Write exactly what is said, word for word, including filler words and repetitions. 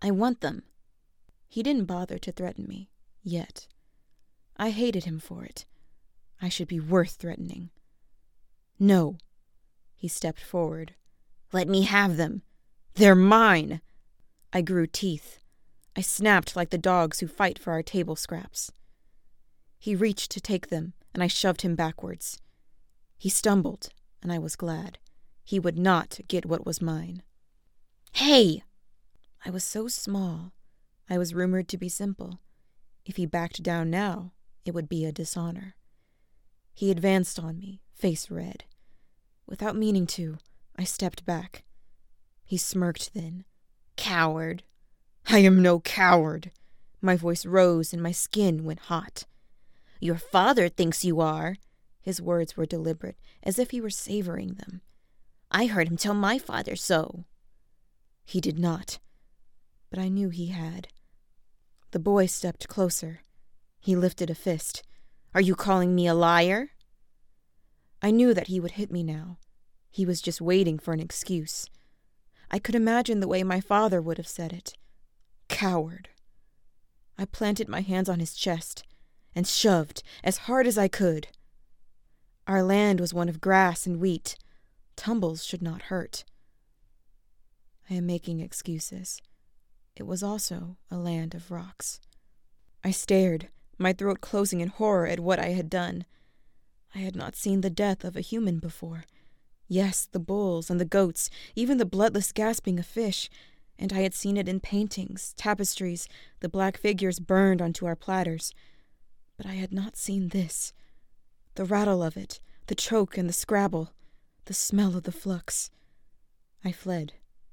I want them. He didn't bother to threaten me, yet. I hated him for it. I should be worth threatening. No. He stepped forward. Let me have them. They're mine. I grew teeth. I snapped like the dogs who fight for our table scraps. He reached to take them, and I shoved him backwards. He stumbled, and I was glad. He would not get what was mine. Hey! I was so small. I was rumored to be simple. If he backed down now, it would be a dishonor. He advanced on me, face red. Without meaning to, I stepped back. He smirked then. Coward. I am no coward. My voice rose and my skin went hot. Your father thinks you are. His words were deliberate, as if he were savoring them. I heard him tell my father so. He did not, but I knew he had. The boy stepped closer. He lifted a fist. Are you calling me a liar? I knew that he would hit me now. He was just waiting for an excuse. I could imagine the way my father would have said it. Coward. I planted my hands on his chest and shoved as hard as I could. Our land was one of grass and wheat. Tumbles should not hurt. I am making excuses. It was also a land of rocks. I stared, my throat closing in horror at what I had done. I had not seen the death of a human before. Yes, the bulls and the goats, even the bloodless gasping of fish, and I had seen it in paintings, tapestries, the black figures burned onto our platters. But I had not seen this. The rattle of it, the choke and the scrabble, the smell of the flux. I fled.